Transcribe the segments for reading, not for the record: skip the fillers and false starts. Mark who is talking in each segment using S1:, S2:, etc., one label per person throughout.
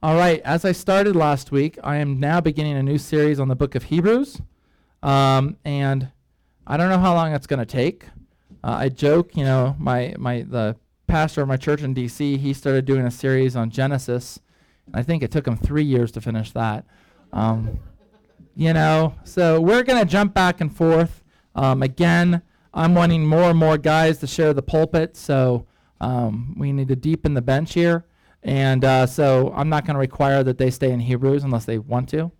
S1: All right, as I started last week, I am now beginning a new series on the book of Hebrews. And I don't know how long it's going to take. I joke, the pastor of my church in D.C., he started doing a series on Genesis. And I think it took him 3 years to finish that. So we're going to jump back and forth. Again, I'm wanting more and more guys to share the pulpit, so we need to deepen the bench here. And so I'm not going to require that they stay in Hebrews unless they want to.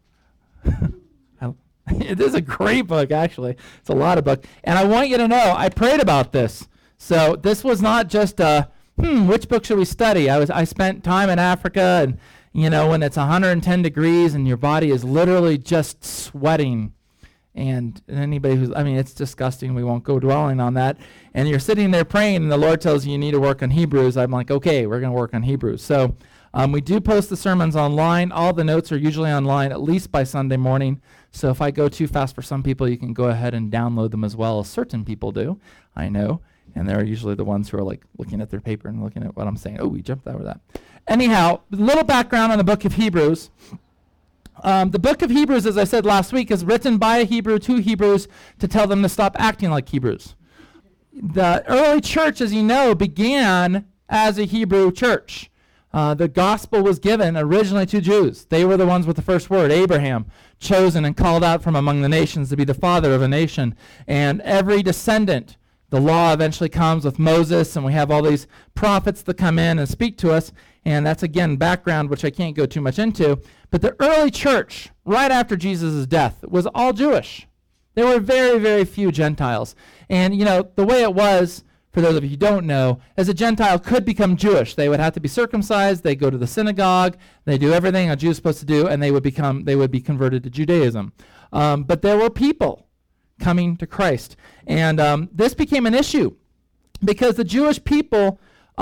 S1: It is a great book, actually. It's a lot of book. And I want you to know, I prayed about this. So this was not just, which book should we study? I spent time in Africa, and, when it's 110 degrees and your body is literally just sweating. And anybody it's disgusting. We won't go dwelling on that. And you're sitting there praying, and the Lord tells you need to work on Hebrews. I'm like, okay, we're going to work on Hebrews. So we do post the sermons online. All the notes are usually online, at least by Sunday morning. So if I go too fast for some people, you can go ahead and download them as well, as certain people do, I know. And they're usually the ones who are like looking at their paper and looking at what I'm saying. Oh, we jumped over that. Anyhow, a little background on the book of Hebrews. The book of Hebrews, as I said last week, is written by a Hebrew to Hebrews to tell them to stop acting like Hebrews. The early church, as you know, began as a Hebrew church. The gospel was given originally to Jews. They were the ones with the first word, Abraham, chosen and called out from among the nations to be the father of a nation. And every descendant, the law eventually comes with Moses, and we have all these prophets that come in and speak to us. And that's, again, background, which I can't go too much into. But the early church, right after Jesus' death, was all Jewish. There were very, very few Gentiles. And, the way it was, for those of you who don't know, as a Gentile could become Jewish. They would have to be circumcised. They go to the synagogue. They do everything a Jew is supposed to do, and they would be converted to Judaism. But there were people coming to Christ. And this became an issue because the Jewish people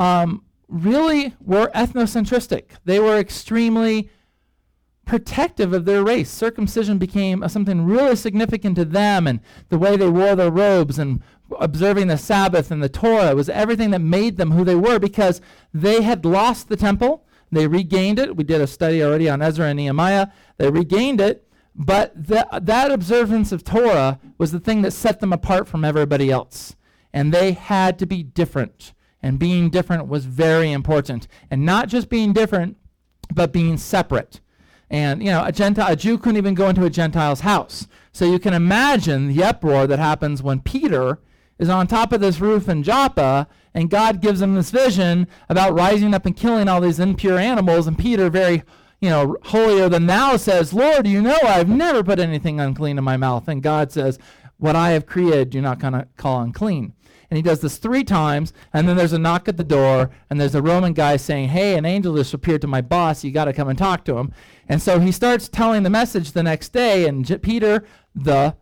S1: really were ethnocentristic. They were extremely protective of their race. Circumcision became something really significant to them, and the way they wore their robes and observing the Sabbath and the Torah was everything that made them who they were, because they had lost the temple. They regained it. We did a study already on Ezra and Nehemiah. They regained it, but that observance of Torah was the thing that set them apart from everybody else, and they had to be different. And being different was very important. And not just being different, but being separate. And, a Jew couldn't even go into a Gentile's house. So you can imagine the uproar that happens when Peter is on top of this roof in Joppa, and God gives him this vision about rising up and killing all these impure animals. And Peter, very, holier than thou, says, Lord, I've never put anything unclean in my mouth. And God says, what I have created, do not call unclean. And he does this 3 times, and then there's a knock at the door, and there's a Roman guy saying, hey, an angel just appeared to my boss. You got to come and talk to him. And so he starts telling the message the next day, and Peter, the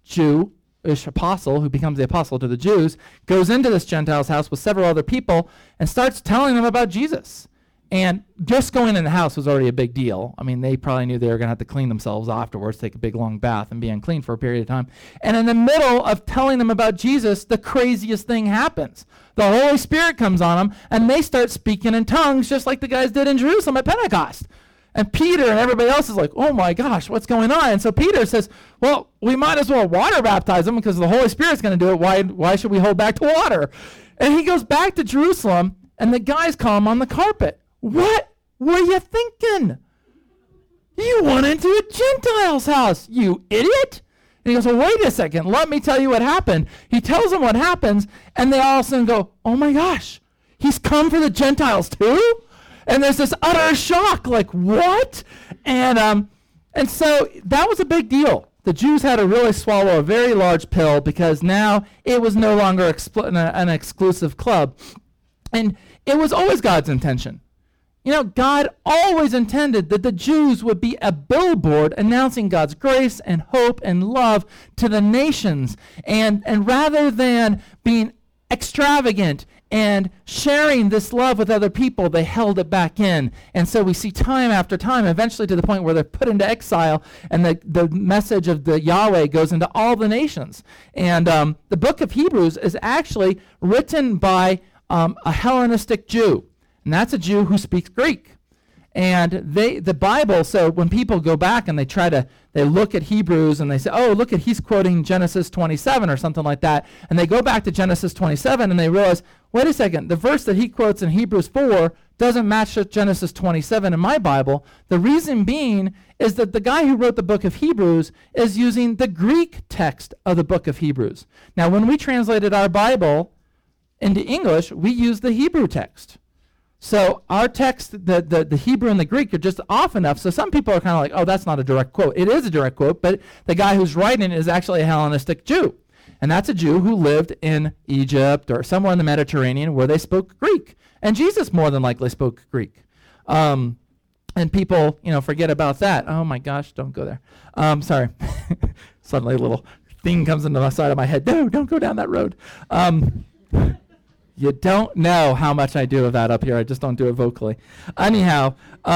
S1: Jewish apostle, who becomes the apostle to the Jews, goes into this Gentile's house with several other people and starts telling them about Jesus. And just going in the house was already a big deal. They probably knew they were going to have to clean themselves afterwards, take a big long bath and be unclean for a period of time. And in the middle of telling them about Jesus, the craziest thing happens. The Holy Spirit comes on them, and they start speaking in tongues just like the guys did in Jerusalem at Pentecost. And Peter and everybody else is like, oh my gosh, what's going on? And so Peter says, well, we might as well water baptize them because the Holy Spirit's going to do it. Why should we hold back to water? And he goes back to Jerusalem, and the guys call him on the carpet. What were you thinking? You went into a Gentile's house, you idiot. And he goes, well, wait a second. Let me tell you what happened. He tells them what happens, and they all of a sudden go, oh my gosh, he's come for the Gentiles too? And there's this utter shock, like, what? And so that was a big deal. The Jews had to really swallow a very large pill because now it was no longer an exclusive club. And it was always God's intention. God always intended that the Jews would be a billboard announcing God's grace and hope and love to the nations. And rather than being extravagant and sharing this love with other people, they held it back in. And so we see time after time, eventually to the point where they're put into exile, and the message of the Yahweh goes into all the nations. And the book of Hebrews is actually written by a Hellenistic Jew. And that's a Jew who speaks Greek. And the Bible, so when people go back and they look at Hebrews and they say, oh, look at, he's quoting Genesis 27 or something like that. And they go back to Genesis 27 and they realize, wait a second, the verse that he quotes in Hebrews 4 doesn't match Genesis 27 in my Bible. The reason being is that the guy who wrote the book of Hebrews is using the Greek text of the book of Hebrews. Now, when we translated our Bible into English, we use the Hebrew text. So our text, the Hebrew and the Greek are just off enough. So some people are kind of like, oh, that's not a direct quote. It is a direct quote, but the guy who's writing it is actually a Hellenistic Jew. And that's a Jew who lived in Egypt or somewhere in the Mediterranean where they spoke Greek. And Jesus more than likely spoke Greek. And people, forget about that. Oh my gosh, don't go there. Sorry. Suddenly a little thing comes into the side of my head. No, don't go down that road. You don't know how much I do of that up here. I just don't do it vocally. Anyhow,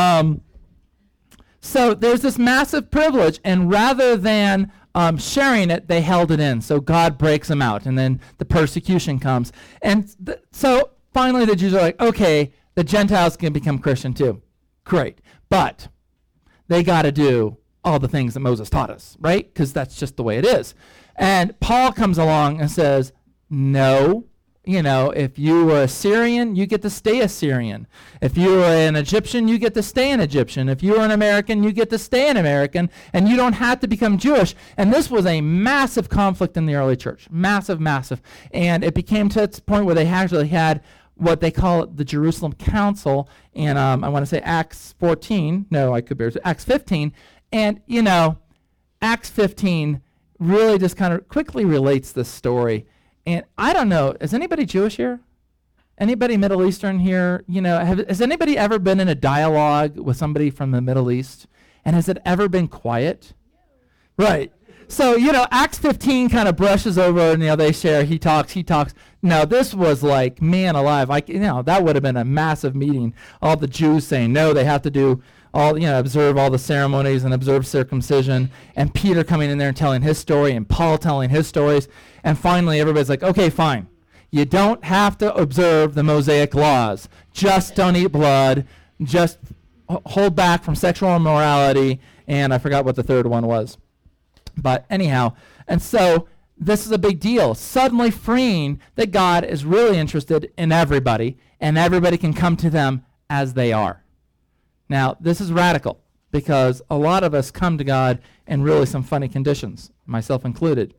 S1: so there's this massive privilege, and rather than sharing it, they held it in. So God breaks them out, and then the persecution comes. And so finally the Jews are like, okay, the Gentiles can become Christian too. Great. But they got to do all the things that Moses taught us, right? Because that's just the way it is. And Paul comes along and says, no. If you were a Syrian, you get to stay a Syrian. If you were an Egyptian, you get to stay an Egyptian. If you were an American, you get to stay an American, and you don't have to become Jewish. And this was a massive conflict in the early church. Massive, massive. And it became to its point where they actually had what they call the Jerusalem Council, and I want to say Acts 14. No, I could be Acts 15. And, Acts 15 really just kind of quickly relates this story. And I don't know, is anybody Jewish here? Anybody Middle Eastern here? Has anybody ever been in a dialogue with somebody from the Middle East? And has it ever been quiet? Right. So, Acts 15 kind of brushes over and, they share, he talks. No, this was like, man alive. That would have been a massive meeting. All the Jews saying, no, they have to do observe all the ceremonies and observe circumcision, and Peter coming in there and telling his story, and Paul telling his stories, and finally everybody's like, okay, fine. You don't have to observe the Mosaic laws. Just don't eat blood. Just hold back from sexual immorality, and I forgot what the third one was. But anyhow, and so this is a big deal. Suddenly freeing that God is really interested in everybody, and everybody can come to them as they are. Now, this is radical because a lot of us come to God in really some funny conditions, myself included.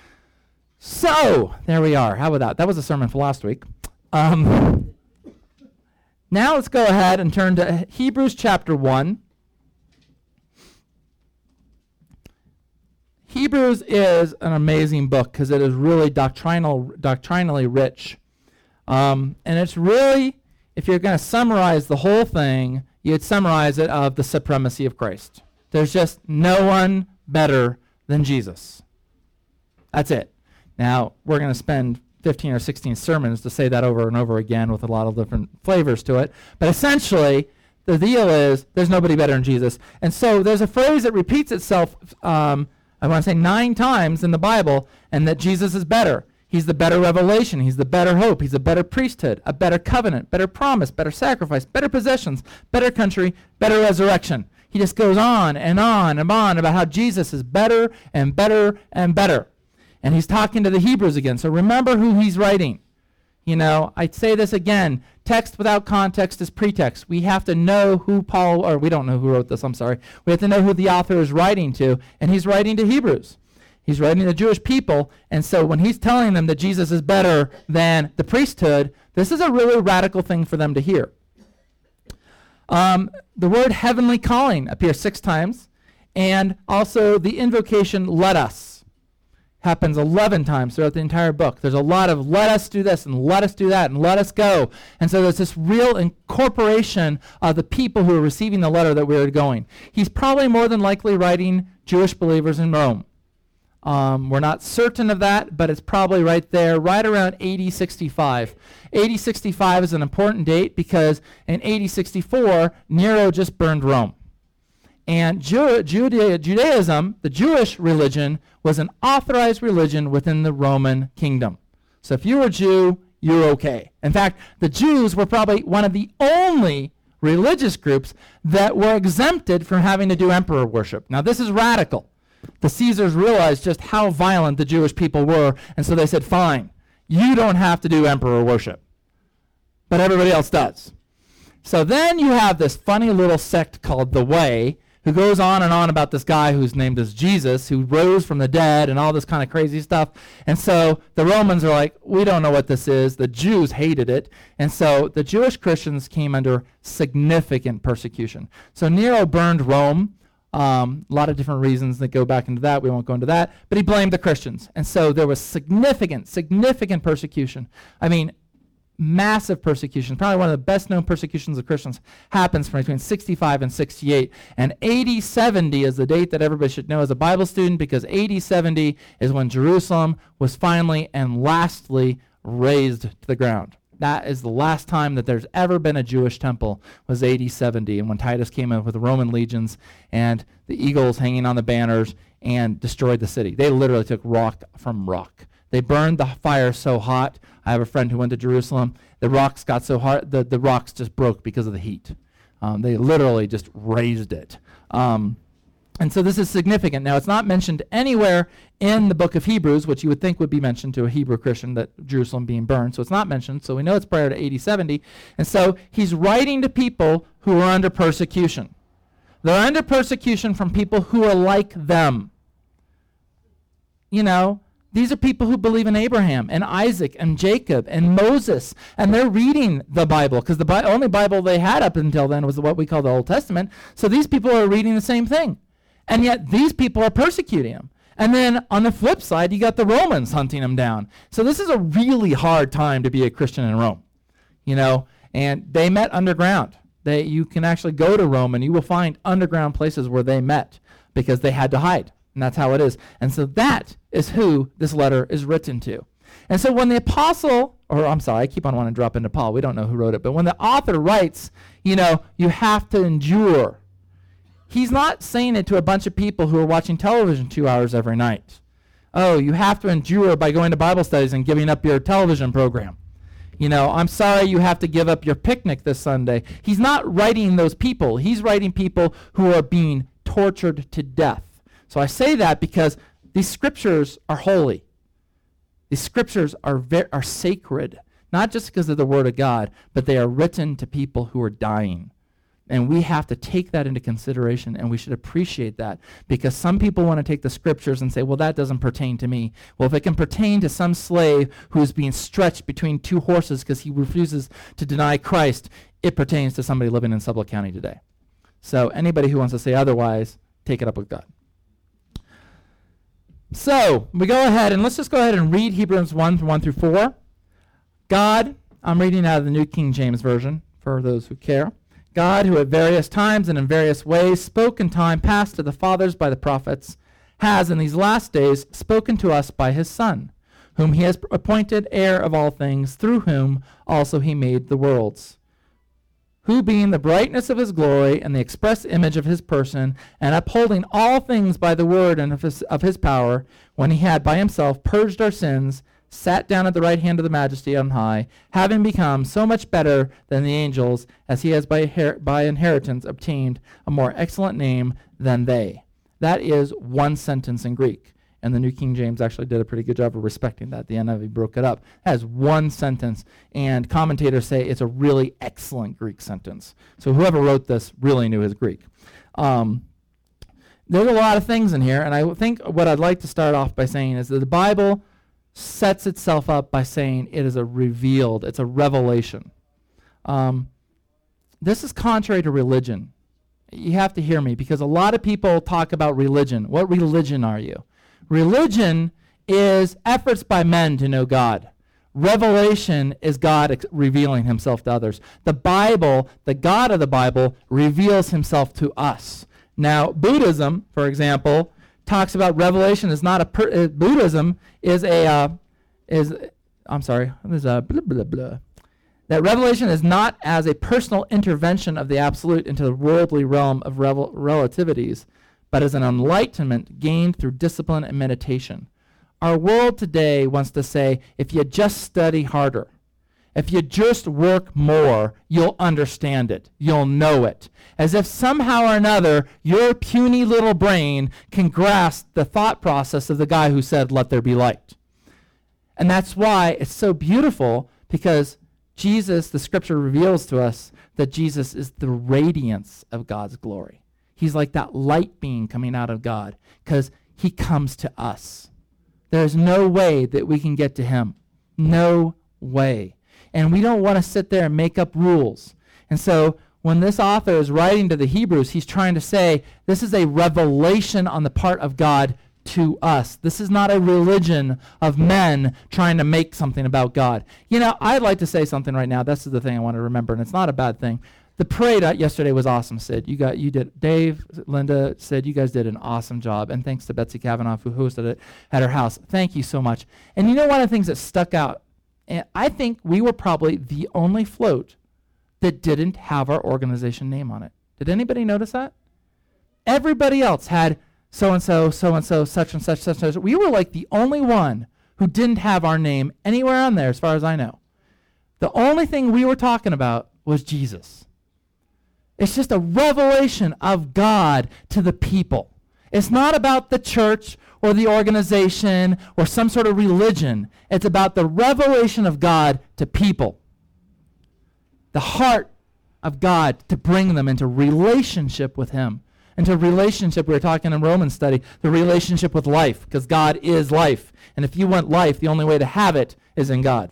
S1: So, there we are. How about that? That was a sermon for last week. Now let's go ahead and turn to Hebrews chapter 1. Hebrews is an amazing book because it is really doctrinally rich. And it's really, if you're going to summarize the whole thing, you'd summarize it of the supremacy of Christ. There's just no one better than Jesus. That's it. Now, we're going to spend 15 or 16 sermons to say that over and over again with a lot of different flavors to it. But essentially, the deal is there's nobody better than Jesus. And so there's a phrase that repeats itself, I want to say 9 times in the Bible, and that Jesus is better. He's the better revelation. He's the better hope. He's a better priesthood, a better covenant, better promise, better sacrifice, better possessions, better country, better resurrection. He just goes on and on and on about how Jesus is better and better and better. And he's talking to the Hebrews again. So remember who he's writing. I'd say this again. Text without context is pretext. We have to know who we don't know who wrote this, I'm sorry. We have to know who the author is writing to, and he's writing to Hebrews. He's writing to the Jewish people, and so when he's telling them that Jesus is better than the priesthood, this is a really radical thing for them to hear. The word heavenly calling appears 6 times, and also the invocation let us happens 11 times throughout the entire book. There's a lot of let us do this and let us do that and let us go. And so there's this real incorporation of the people who are receiving the letter that we're going. He's probably more than likely writing Jewish believers in Rome. We're not certain of that, but it's probably right there, right around AD 65. AD 65 is an important date because in AD 64, Nero just burned Rome. And Judaism, the Jewish religion, was an authorized religion within the Roman kingdom. So if you were a Jew, you're okay. In fact, the Jews were probably one of the only religious groups that were exempted from having to do emperor worship. Now, this is radical. The Caesars realized just how violent the Jewish people were, and so they said, fine, you don't have to do emperor worship, but everybody else does. So then you have this funny little sect called the Way, who goes on and on about this guy who's named as Jesus, who rose from the dead and all this kind of crazy stuff. And so the Romans are like, we don't know what this is. The Jews hated it. And so the Jewish Christians came under significant persecution. So Nero burned Rome. A lot of different reasons that go back into that. We won't go into that. But he blamed the Christians. And so there was significant persecution. I mean, massive persecution. Probably one of the best known persecutions of Christians happens from between 65 and 68. And AD 70 is the date that everybody should know as a Bible student, because AD 70 is when Jerusalem was finally and lastly razed to the ground. That is the last time that there's ever been a Jewish temple, was AD 70, and when Titus came in with the Roman legions and the eagles hanging on the banners and destroyed the city. They literally took rock from rock. They burned the fire so hot. I have a friend who went to Jerusalem. The rocks got so hot, the rocks just broke because of the heat. They literally just raised it. And so this is significant. Now, it's not mentioned anywhere in the book of Hebrews, which you would think would be mentioned to a Hebrew Christian, that Jerusalem being burned. So it's not mentioned. So we know it's prior to AD 70. And so he's writing to people who are under persecution. They're under persecution from people who are like them. You know, these are people who believe in Abraham and Isaac and Jacob and Moses, and they're reading the Bible, because the only Bible they had up until then was what we call the Old Testament. So these people are reading the same thing, and yet these people are persecuting them. And then on the flip side, you got the Romans hunting them down. So this is a really hard time to be a Christian in Rome, you know, and they met underground. You can actually go to Rome, and you will find underground places where they met because they had to hide. And that's how it is. And so that is who this letter is written to. And so when the apostle, or I'm sorry, I keep on wanting to drop into Paul. We don't know who wrote it. But when the author writes, you know, you have to endure. He's not saying it to a bunch of people who are watching television 2 hours every night. Oh, you have to endure by going to Bible studies and giving up your television program. You know, I'm sorry you have to give up your picnic this Sunday. He's not writing those people. He's writing people who are being tortured to death. So I say that because these scriptures are holy. These scriptures are sacred, not just because of the Word of God, but they are written to people who are dying. And we have to take that into consideration, and we should appreciate that, because some people want to take the scriptures and say, well, that doesn't pertain to me. Well, if it can pertain to some slave who is being stretched between two horses because he refuses to deny Christ, it pertains to somebody living in Sublette County today. So anybody who wants to say otherwise, take it up with God. So we go ahead, and let's just go ahead and read Hebrews 1 through 4. God, I'm reading out of the New King James Version for those who care. God, who at various times and in various ways spoke in time past to the fathers by the prophets, has in these last days spoken to us by his Son, whom he has appointed heir of all things, through whom also he made the worlds, who being the brightness of his glory and the express image of his person, and upholding all things by the word and of his power, when he had by himself purged our sins, sat down at the right hand of the Majesty on high, having become so much better than the angels, as he has by inheritance obtained a more excellent name than they. That is one sentence in Greek. And the New King James actually did a pretty good job of respecting that. The NIV broke it up. It has one sentence, and commentators say it's a really excellent Greek sentence. So whoever wrote this really knew his Greek. There's a lot of things in here, and I think what I'd like to start off by saying is that the Bible sets itself up by saying it is it's a revelation. This is contrary to religion. You have to hear me, because a lot of people talk about religion. What religion are you? Religion is efforts by men to know God. Revelation is God revealing himself to others. The Bible, the God of the Bible, reveals himself to us. Now, Buddhism, for example, talks about revelation is not a Buddhism is a that revelation is not as a personal intervention of the absolute into the worldly realm of relativities, but as an enlightenment gained through discipline and meditation. Our world today wants to say, if you just study harder, If you just work more, you'll understand it. You'll know it. As if somehow or another, your puny little brain can grasp the thought process of the guy who said, "Let there be light." And that's why it's so beautiful, because Jesus, the scripture reveals to us that Jesus is the radiance of God's glory. He's like that light being coming out of God, because he comes to us. There's no way that we can get to him. No way. And we don't want to sit there and make up rules. And so when this author is writing to the Hebrews, he's trying to say this is a revelation on the part of God to us. This is not a religion of men trying to make something about God. You know, I'd like to say something right now. This is the thing I want to remember, and it's not a bad thing. The parade yesterday was awesome, Sid. You did. Dave, Linda, Sid, you guys did an awesome job. And thanks to Betsy Kavanaugh, who hosted it at her house. Thank you so much. And you know, one of the things that stuck out, and I think we were probably the only float that didn't have our organization name on it. Did anybody notice that? Everybody else had so-and-so, so-and-so, such and such, such and such. We were like the only one who didn't have our name anywhere on there, as far as I know. The only thing we were talking about was Jesus. It's just a revelation of God to the people. It's not about the church or the organization or some sort of religion. It's about the revelation of God to people. The heart of God to bring them into relationship with him. Into relationship, we were talking in Romans study, the relationship with life, because God is life. And if you want life, the only way to have it is in God.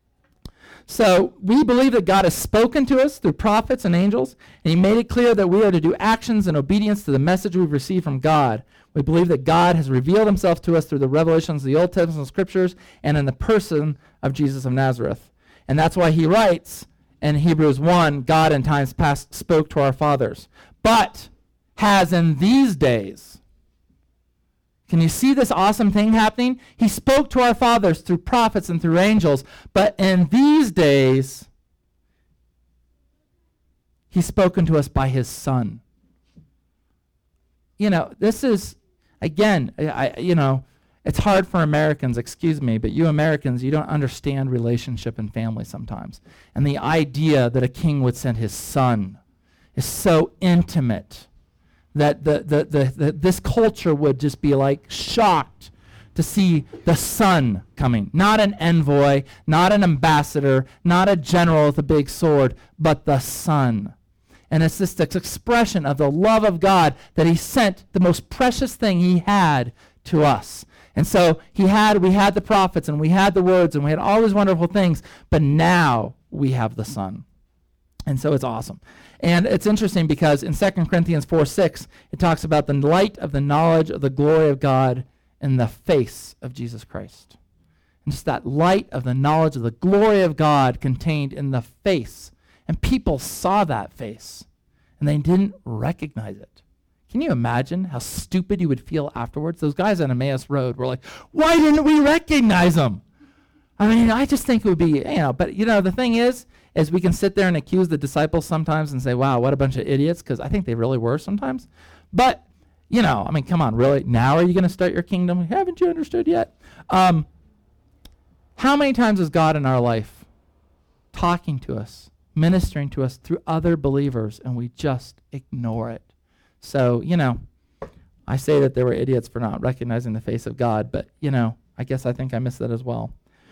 S1: So we believe that God has spoken to us through prophets and angels, and he made it clear that we are to do actions in obedience to the message we've received from God. We believe that God has revealed himself to us through the revelations of the Old Testament scriptures and in the person of Jesus of Nazareth. And that's why he writes in Hebrews 1, God in times past spoke to our fathers, but has in these days. Can you see this awesome thing happening? He spoke to our fathers through prophets and through angels, but in these days, he's spoken to us by his Son. You know, this is, again, it's hard for Americans, excuse me, but you Americans, you don't understand relationship and family sometimes. And the idea that a king would send his son is so intimate that this culture would just be like shocked to see the son coming. Not an envoy, not an ambassador, not a general with a big sword, but the son. And it's this expression of the love of God that he sent the most precious thing he had to us. And so we had the prophets, and we had the words, and we had all these wonderful things, but now we have the Son. And so it's awesome. And it's interesting because in 2 Corinthians 4:6, it talks about the light of the knowledge of the glory of God in the face of Jesus Christ. And just that light of the knowledge of the glory of God contained in the face. And people saw that face, and they didn't recognize it. Can you imagine how stupid you would feel afterwards? Those guys on Emmaus Road were like, why didn't we recognize them? I mean, I just think it would be, but the thing is we can sit there and accuse the disciples sometimes and say, wow, what a bunch of idiots, because I think they really were sometimes. But, come on, really? Now are you going to start your kingdom? Haven't you understood yet? How many times is God in our life talking to us, ministering to us through other believers, and we just ignore it? So, I say that they were idiots for not recognizing the face of God, but, I guess I think I missed that as well.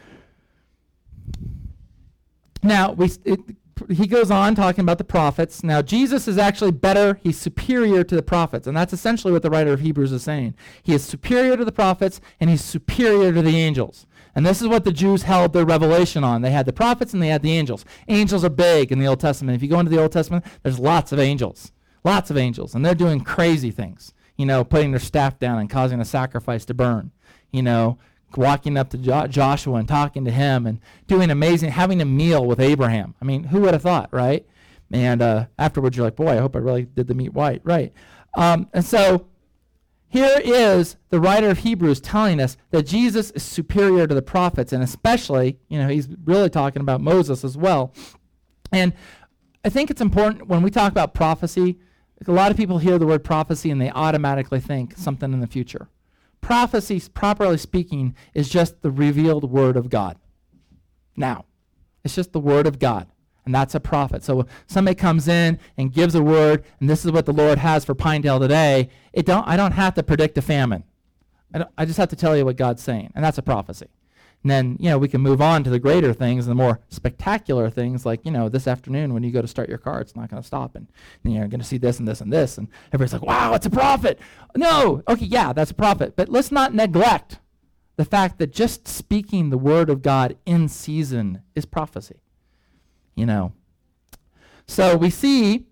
S1: Now, he goes on talking about the prophets. Now, Jesus is actually better. He's superior to the prophets, and that's essentially what the writer of Hebrews is saying. He is superior to the prophets, and he's superior to the angels. And this is what the Jews held their revelation on. They had the prophets, and they had the angels. Angels are big in the Old Testament. If you go into the Old Testament, there's lots of angels. Lots of angels, and they're doing crazy things, putting their staff down and causing a sacrifice to burn, walking up to Joshua and talking to him and doing amazing, having a meal with Abraham. I mean, who would have thought, right? And afterwards, you're like, boy, I hope I really did the meat right. And so here is the writer of Hebrews telling us that Jesus is superior to the prophets, and especially, he's really talking about Moses as well. And I think it's important when we talk about prophecy. A lot of people hear the word prophecy and they automatically think something in the future. Prophecy, properly speaking, is just the revealed word of God. Now, It's just the word of God. And that's a prophet. So when somebody comes in and gives a word, and this is what the Lord has for Pinedale today, I don't have to predict a famine. I just have to tell you what God's saying, and that's a prophecy. And then, we can move on to the greater things, the more spectacular things, like, this afternoon when you go to start your car, it's not going to stop, and you're going to see this and this and this, and everybody's like, wow, it's a prophet. No, okay, yeah, that's a prophet. But let's not neglect the fact that just speaking the word of God in season is prophecy. So we see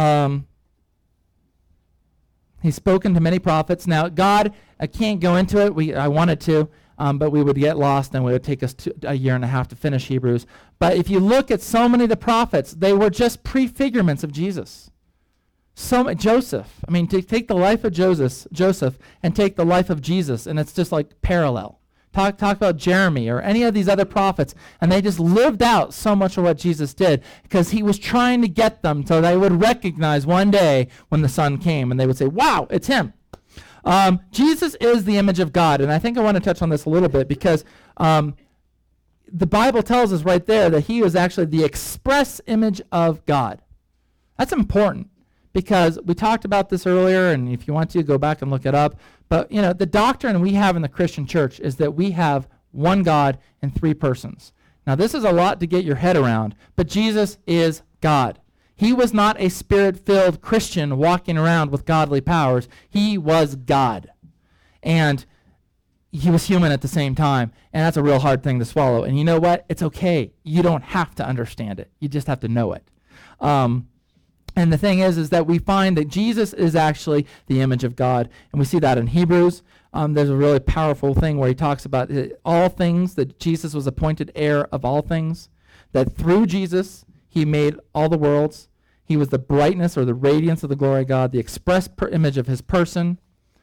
S1: he's spoken to many prophets. Now, God, I can't go into it. I wanted to, but we would get lost, and it would take us a year and a half to finish Hebrews. But if you look at so many of the prophets, they were just prefigurements of Jesus. Joseph, take the life of Joseph and take the life of Jesus, and it's just like parallel. Talk about Jeremy or any of these other prophets, and they just lived out so much of what Jesus did because he was trying to get them so they would recognize one day when the Son came, and they would say, wow, it's him. Jesus is the image of God, and I think I want to touch on this a little bit because the Bible tells us right there that he was actually the express image of God. That's important because we talked about this earlier, and if you want to, go back and look it up. But, the doctrine we have in the Christian church is that we have one God in three persons. Now, this is a lot to get your head around, but Jesus is God. He was not a spirit-filled Christian walking around with godly powers. He was God. And he was human at the same time, and that's a real hard thing to swallow. And you know what? It's okay. You don't have to understand it. You just have to know it. And the thing is that we find that Jesus is actually the image of God. And we see that in Hebrews. There's a really powerful thing where he talks about all things, that Jesus was appointed heir of all things, that through Jesus he made all the worlds. He was the brightness or the radiance of the glory of God, the express image of his person.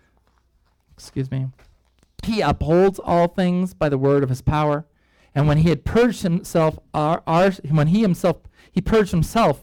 S1: He upholds all things by the word of his power. And when he had purged himself, he purged himself,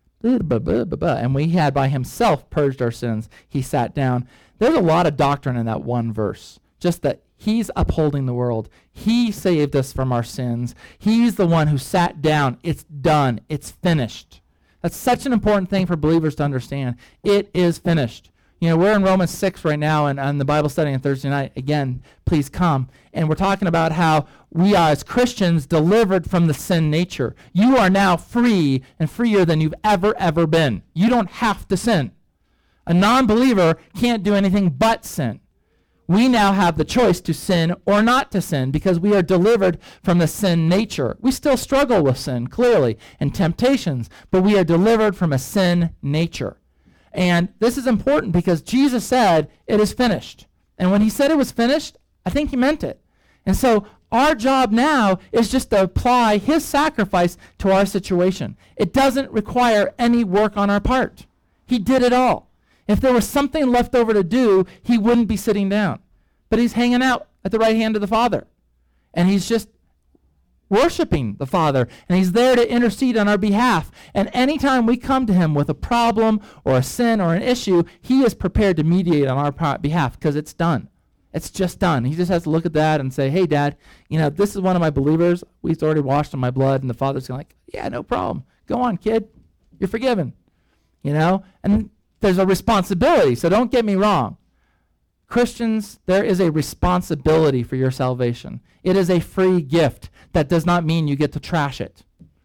S1: and we had by himself purged our sins, he sat down. There's a lot of doctrine in that one verse, just that he's upholding the world. He saved us from our sins. He's the one who sat down. It's done. It's finished. That's such an important thing for believers to understand. It is finished. We're in Romans 6 right now, and on the Bible study on Thursday night. Again, please come. And we're talking about how we are, as Christians, delivered from the sin nature. You are now free and freer than you've ever been. You don't have to sin. A non-believer can't do anything but sin. We now have the choice to sin or not to sin because we are delivered from the sin nature. We still struggle with sin, clearly, and temptations, but we are delivered from a sin nature. And this is important because Jesus said, it is finished. And when he said it was finished, I think he meant it. And so our job now is just to apply his sacrifice to our situation. It doesn't require any work on our part. He did it all. If there was something left over to do, he wouldn't be sitting down. But he's hanging out at the right hand of the Father. And he's just worshiping the Father, and he's there to intercede on our behalf. And anytime we come to him with a problem or a sin or an issue, he is prepared to mediate on our behalf because it's done. It's just done. He just has to look at that and say, hey, Dad, this is one of my believers. We've already washed in my blood. And the Father's going like, yeah, no problem. Go on, kid. You're forgiven. And there's a responsibility, so don't get me wrong. Christians, there is a responsibility for your salvation. It is a free gift. That does not mean you get to trash it.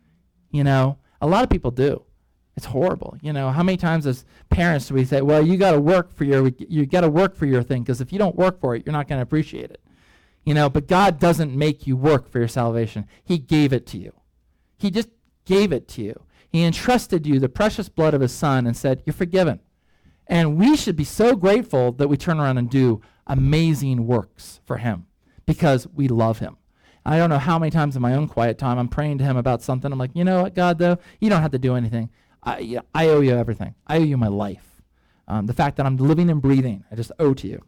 S1: A lot of people do. It's horrible. How many times as parents do we say, well, you got to work for your thing, because if you don't work for it, you're not going to appreciate it. But God doesn't make you work for your salvation. He gave it to you. He just gave it to you. He entrusted you the precious blood of his Son and said, you're forgiven. And we should be so grateful that we turn around and do amazing works for him because we love him. I don't know how many times in my own quiet time I'm praying to him about something. I'm like, you know what, God, though? You don't have to do anything. I owe you everything. I owe you my life. The fact that I'm living and breathing, I just owe to you.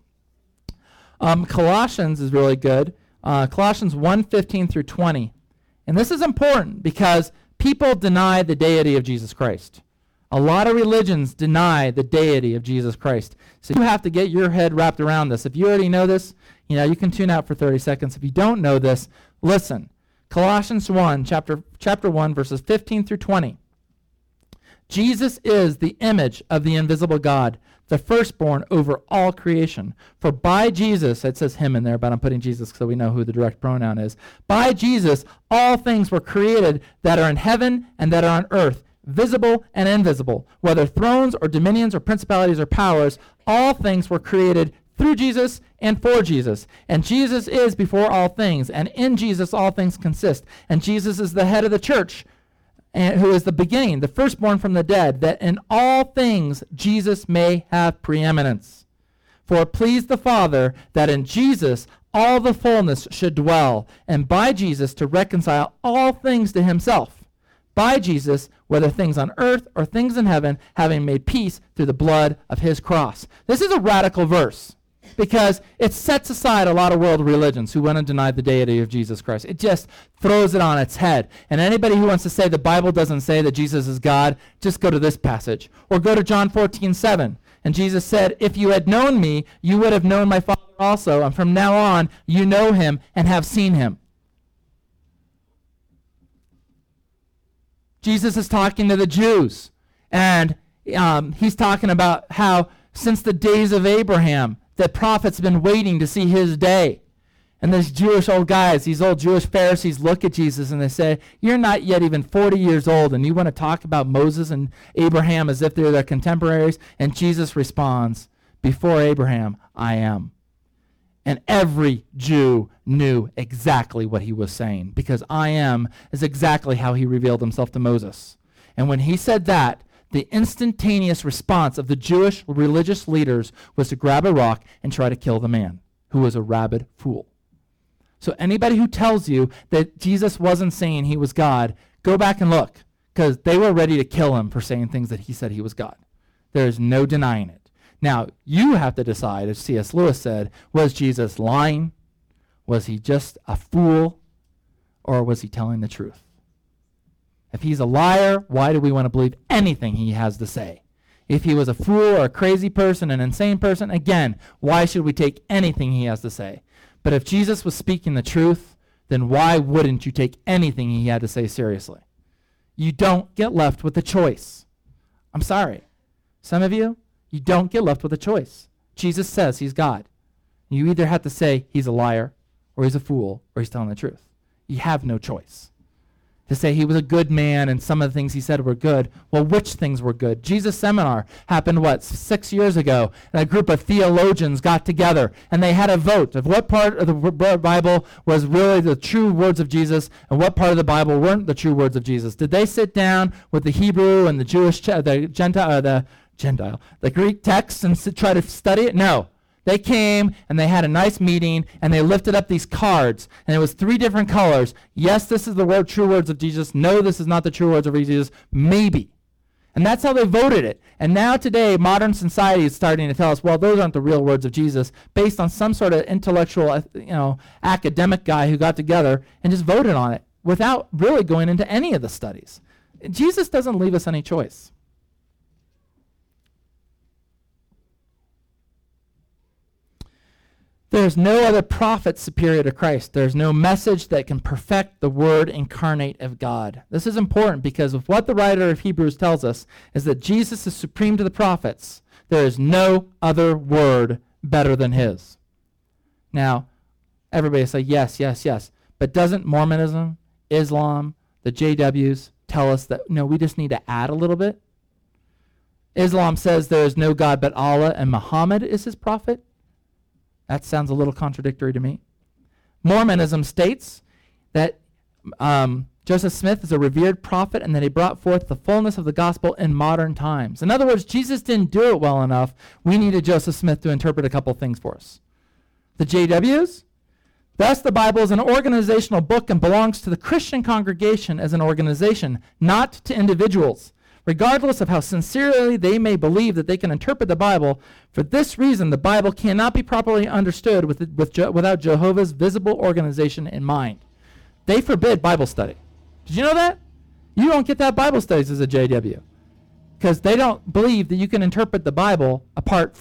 S1: Colossians is really good. Colossians 1:15 through 20. And this is important because people deny the deity of Jesus Christ. A lot of religions deny the deity of Jesus Christ. So you have to get your head wrapped around this. If you already know this, you can tune out for 30 seconds. If you don't know this, listen. Colossians 1, chapter 1, verses 15 through 20. Jesus is the image of the invisible God, the firstborn over all creation. For by Jesus, it says him in there, but I'm putting Jesus so we know who the direct pronoun is. By Jesus, all things were created that are in heaven and that are on earth, visible and invisible, whether thrones or dominions or principalities or powers, all things were created through Jesus and for Jesus. And Jesus is before all things, and in Jesus all things consist. And Jesus is the head of the church, and who is the beginning, the firstborn from the dead, that in all things Jesus may have preeminence. For it pleased the Father that in Jesus all the fullness should dwell, and by Jesus to reconcile all things to himself. By Jesus, whether things on earth or things in heaven, having made peace through the blood of his cross. This is a radical verse, because it sets aside a lot of world religions who want to deny the deity of Jesus Christ. It just throws it on its head. And anybody who wants to say the Bible doesn't say that Jesus is God, just go to this passage. Or go to John 14:7. And Jesus said, if you had known me, you would have known my Father also. And from now on, you know him and have seen him. Jesus is talking to the Jews. And he's talking about how since the days of Abraham, the prophets have been waiting to see his day. And these Jewish old guys, these old Jewish Pharisees look at Jesus and they say, you're not yet even 40 years old and you want to talk about Moses and Abraham as if they're their contemporaries? And Jesus responds, before Abraham, I am. And every Jew knew exactly what he was saying, because I am is exactly how he revealed himself to Moses. And when he said that, the instantaneous response of the Jewish religious leaders was to grab a rock and try to kill the man, who was a rabid fool. So anybody who tells you that Jesus wasn't saying he was God, go back and look, because they were ready to kill him for saying things that he said he was God. There is no denying it. Now, you have to decide, as C.S. Lewis said, was Jesus lying? Was he just a fool? Or was he telling the truth? If he's a liar, why do we want to believe anything he has to say? If he was a fool or a crazy person, an insane person, again, why should we take anything he has to say? But if Jesus was speaking the truth, then why wouldn't you take anything he had to say seriously? You don't get left with a choice. I'm sorry. Some of you don't get left with a choice. Jesus says he's God. You either have to say he's a liar, or he's a fool, or he's telling the truth. You have no choice. To say he was a good man and some of the things he said were good. Well, which things were good? Jesus' seminar happened, 6 years ago, and a group of theologians got together, and they had a vote of what part of the Bible was really the true words of Jesus and what part of the Bible weren't the true words of Jesus. Did they sit down with the Hebrew and the Jewish, the Greek text and try to study it? No. They came and they had a nice meeting and they lifted up these cards, and it was 3 different colors. Yes, this is the true words of Jesus. No, this is not the true words of Jesus. Maybe. And that's how they voted it. And now today, modern society is starting to tell us, well, those aren't the real words of Jesus, based on some sort of intellectual, academic guy who got together and just voted on it without really going into any of the studies. Jesus doesn't leave us any choice. There's no other prophet superior to Christ. There's no message that can perfect the word incarnate of God. This is important because of what the writer of Hebrews tells us is that Jesus is supreme to the prophets. There is no other word better than his. Now, everybody say yes, yes, yes. But doesn't Mormonism, Islam, the JWs tell us that, no, we just need to add a little bit? Islam says there is no God but Allah and Muhammad is his prophet. That sounds a little contradictory to me. Mormonism states that Joseph Smith is a revered prophet and that he brought forth the fullness of the gospel in modern times. In other words, Jesus didn't do it well enough. We needed Joseph Smith to interpret a couple things for us. The JWs? Thus, the Bible is an organizational book and belongs to the Christian congregation as an organization, not to individuals. Regardless of how sincerely they may believe that they can interpret the Bible, for this reason, the Bible cannot be properly understood without Jehovah's visible organization in mind. They forbid Bible study. Did you know that? You don't get that Bible studies as a JW, because they don't believe that you can interpret the Bible apart from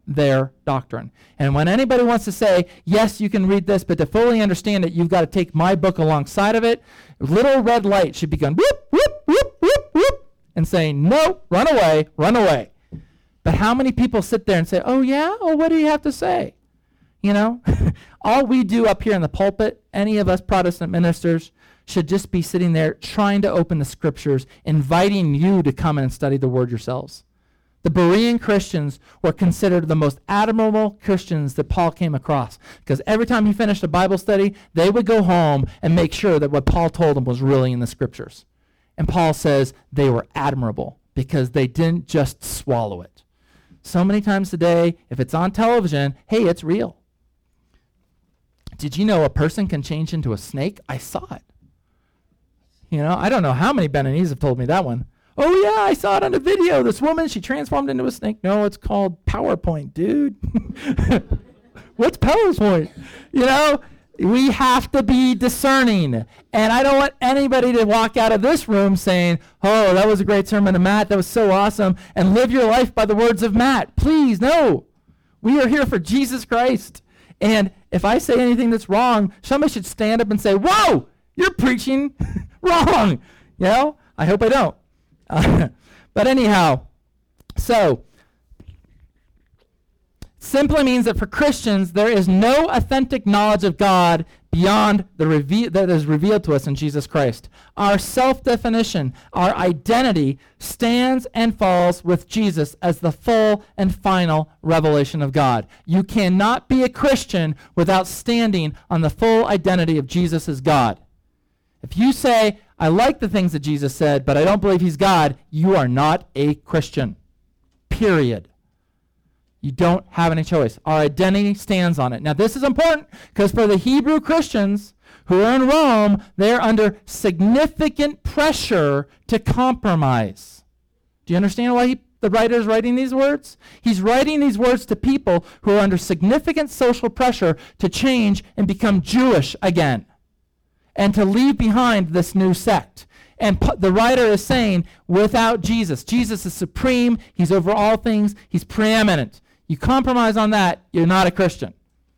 S1: their doctrine. And when anybody wants to say, yes, you can read this, but to fully understand it, you've got to take my book alongside of it, little red light should be going whoop, whoop, whoop, whoop, whoop, and saying, no, run away, run away. But how many people sit there and say, oh, yeah? Oh, what do you have to say? You know, all we do up here in the pulpit, any of us Protestant ministers, should just be sitting there trying to open the scriptures, inviting you to come and study the word yourselves. The Berean Christians were considered the most admirable Christians that Paul came across, because every time he finished a Bible study, they would go home and make sure that what Paul told them was really in the scriptures. And Paul says they were admirable because they didn't just swallow it. So many times today, if it's on television, hey, it's real. Did you know a person can change into a snake? I saw it. You know, I don't know how many Beninese have told me that one. Oh, yeah, I saw it on the video. This woman, she transformed into a snake. No, it's called PowerPoint, dude. What's PowerPoint? You know, we have to be discerning. And I don't want anybody to walk out of this room saying, oh, that was a great sermon of Matt. That was so awesome. And live your life by the words of Matt. Please, no. We are here for Jesus Christ. And if I say anything that's wrong, somebody should stand up and say, whoa, you're preaching wrong. You know, I hope I don't. But anyhow, so simply means that for Christians, there is no authentic knowledge of God beyond that is revealed to us in Jesus Christ. Our self-definition, our identity stands and falls with Jesus as the full and final revelation of God. You cannot be a Christian without standing on the full identity of Jesus as God. If you say, I like the things that Jesus said, but I don't believe he's God, you are not a Christian. Period. You don't have any choice. Our identity stands on it. Now, this is important because for the Hebrew Christians who are in Rome, they're under significant pressure to compromise. Do you understand why the writer is writing these words? He's writing these words to people who are under significant social pressure to change and become Jewish again and to leave behind this new sect. And the writer is saying, without Jesus, Jesus is supreme, he's over all things, he's preeminent. You compromise on that, you're not a Christian.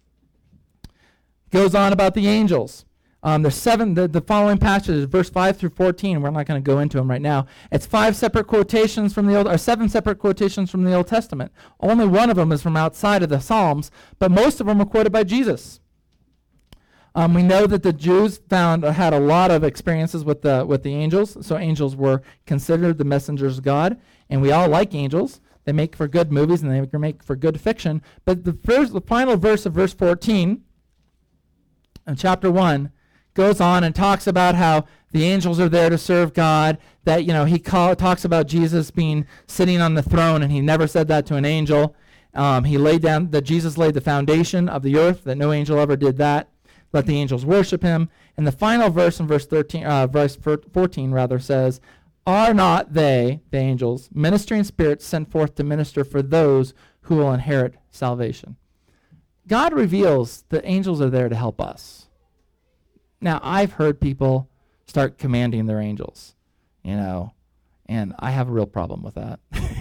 S1: Goes on about the angels. The following passages, verse 5 through 14, we're not going to go into them right now. It's 7 separate quotations from the Old Testament. Only one of them is from outside of the Psalms, but most of them are quoted by Jesus. We know that the Jews had a lot of experiences with the angels, so angels were considered the messengers of God, and we all like angels. They make for good movies and they make for good fiction. But the final verse of verse 14 in chapter 1 goes on and talks about how the angels are there to serve God, that he talks about Jesus being sitting on the throne, and he never said that to an angel. Jesus laid the foundation of the earth, that no angel ever did that. Let the angels worship him. And the final verse in verse 14 says, are not they, the angels, ministering spirits sent forth to minister for those who will inherit salvation? God reveals the angels are there to help us. Now, I've heard people start commanding their angels, and I have a real problem with that.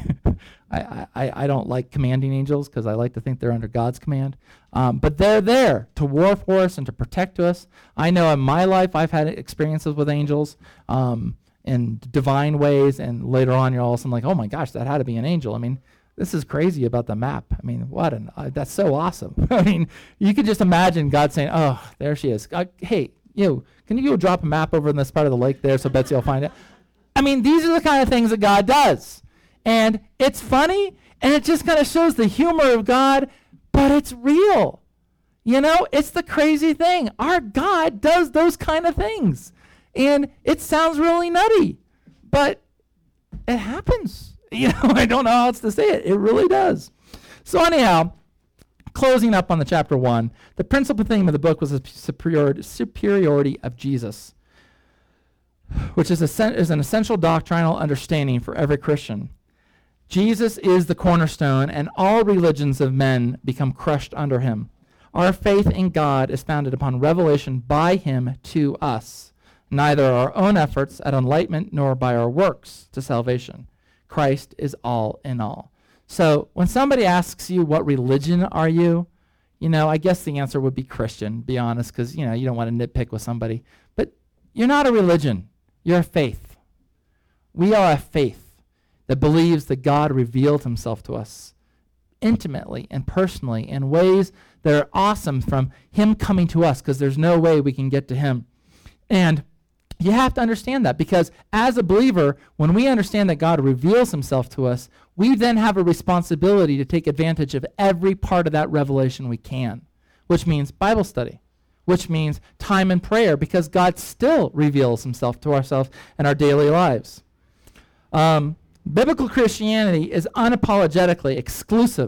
S1: I don't like commanding angels because I like to think they're under God's command. But they're there to war for us and to protect us. I know in my life I've had experiences with angels in divine ways, and later on you're all of a sudden like, oh my gosh, that had to be an angel. I mean, this is crazy about the map. I mean, that's so awesome. I mean, you could just imagine God saying, oh, there she is. Hey, can you go drop a map over in this part of the lake there so Betsy will find it? I mean, these are the kind of things that God does. And it's funny, and it just kind of shows the humor of God, but it's real. It's the crazy thing. Our God does those kind of things. And it sounds really nutty, but it happens. I don't know how else to say it. It really does. So anyhow, closing up on the chapter 1, the principal theme of the book was the superiority of Jesus, which is an essential doctrinal understanding for every Christian. Jesus is the cornerstone, and all religions of men become crushed under him. Our faith in God is founded upon revelation by him to us, neither our own efforts at enlightenment nor by our works to salvation. Christ is all in all. So when somebody asks you, what religion are you? I guess the answer would be Christian, be honest, because, you don't want to nitpick with somebody. But you're not a religion. You're a faith. We are a faith that believes that God revealed himself to us intimately and personally in ways that are awesome from him coming to us, because there's no way we can get to him. And you have to understand that, because as a believer, when we understand that God reveals himself to us, we then have a responsibility to take advantage of every part of that revelation we can, which means Bible study, which means time in prayer, because God still reveals himself to ourselves in our daily lives. Biblical Christianity is unapologetically exclusive.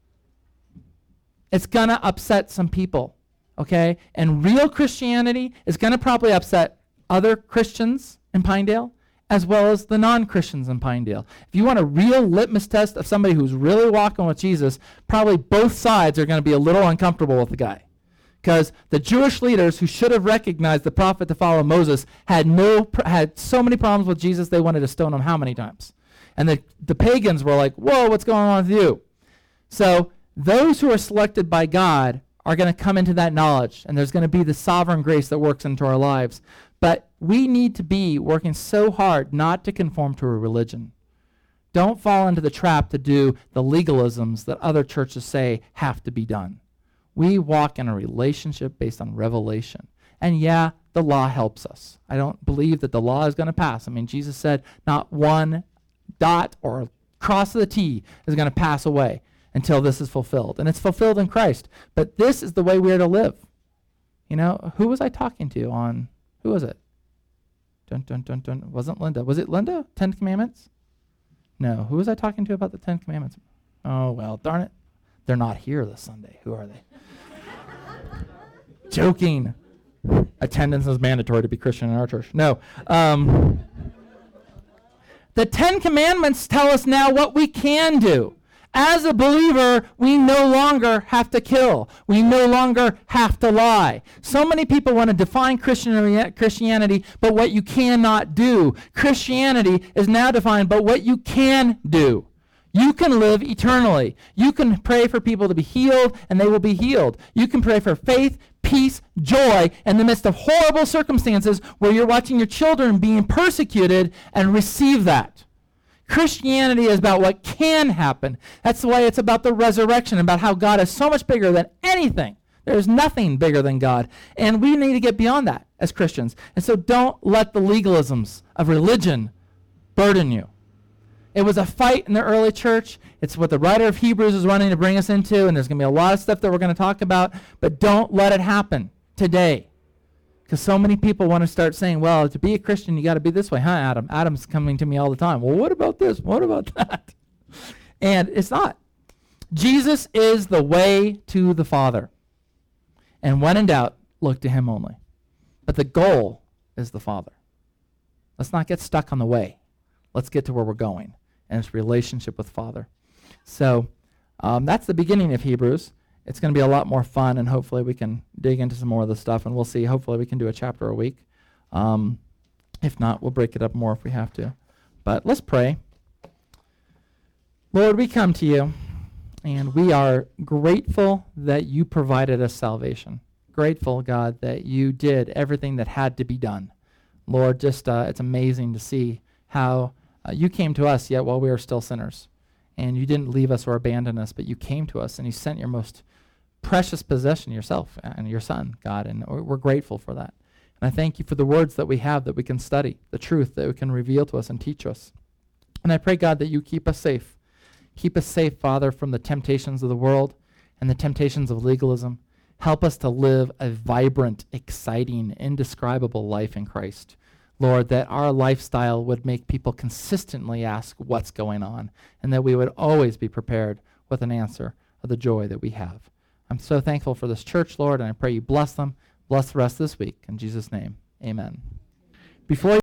S1: It's going to upset some people, okay? And real Christianity is going to probably upset other Christians in Pinedale as well as the non-Christians in Pinedale. If you want a real litmus test of somebody who's really walking with Jesus, probably both sides are going to be a little uncomfortable with the guy. Because the Jewish leaders who should have recognized the prophet to follow Moses had so many problems with Jesus, they wanted to stone him how many times? And the pagans were like, whoa, what's going on with you? So those who are selected by God are going to come into that knowledge, and there's going to be the sovereign grace that works into our lives. But we need to be working so hard not to conform to a religion. Don't fall into the trap to do the legalisms that other churches say have to be done. We walk in a relationship based on revelation. And yeah, the law helps us. I don't believe that the law is going to pass. I mean, Jesus said not one dot or cross of the T is going to pass away until this is fulfilled. And it's fulfilled in Christ. But this is the way we are to live. Who was I talking to on, who was it? Wasn't Linda. Was it Linda? 10 Commandments? No. Who was I talking to about the 10 Commandments? Oh, well, darn it. They're not here this Sunday. Who are they? Joking. Attendance is mandatory to be Christian in our church. No. The 10 Commandments tell us now what we can do. As a believer, we no longer have to kill. We no longer have to lie. So many people want to define Christianity, but what you cannot do. Christianity is now defined by what you can do. You can live eternally. You can pray for people to be healed, and they will be healed. You can pray for faith, peace, joy in the midst of horrible circumstances where you're watching your children being persecuted, and receive that. Christianity is about what can happen. That's why it's about the resurrection, about how God is so much bigger than anything. There's nothing bigger than God. And we need to get beyond that as Christians. And so don't let the legalisms of religion burden you. It was a fight in the early church. It's what the writer of Hebrews is running to bring us into, and there's going to be a lot of stuff that we're going to talk about, but don't let it happen today. Because so many people want to start saying, well, to be a Christian, you got to be this way. Huh, Adam? Adam's coming to me all the time. Well, what about this? What about that? And it's not. Jesus is the way to the Father. And when in doubt, look to him only. But the goal is the Father. Let's not get stuck on the way. Let's get to where we're going. And it's relationship with Father. So that's the beginning of Hebrews. It's going to be a lot more fun, and hopefully we can dig into some more of this stuff, and we'll see. Hopefully we can do a chapter a week. If not, we'll break it up more if we have to. But let's pray. Lord, we come to you, and we are grateful that you provided us salvation. Grateful, God, that you did everything that had to be done. Lord, just it's amazing to see how you came to us yet while we were still sinners. And you didn't leave us or abandon us, but you came to us, and you sent your most precious possession, yourself and your Son, God, and we're grateful for that. And I thank you for the words that we have that we can study, the truth that we can reveal to us and teach us. And I pray, God, that you keep us safe. Keep us safe, Father, from the temptations of the world and the temptations of legalism. Help us to live a vibrant, exciting, indescribable life in Christ. Lord, that our lifestyle would make people consistently ask what's going on, and that we would always be prepared with an answer of the joy that we have. I'm so thankful for this church, Lord, and I pray you bless them, bless the rest of this week. In Jesus' name, amen. Before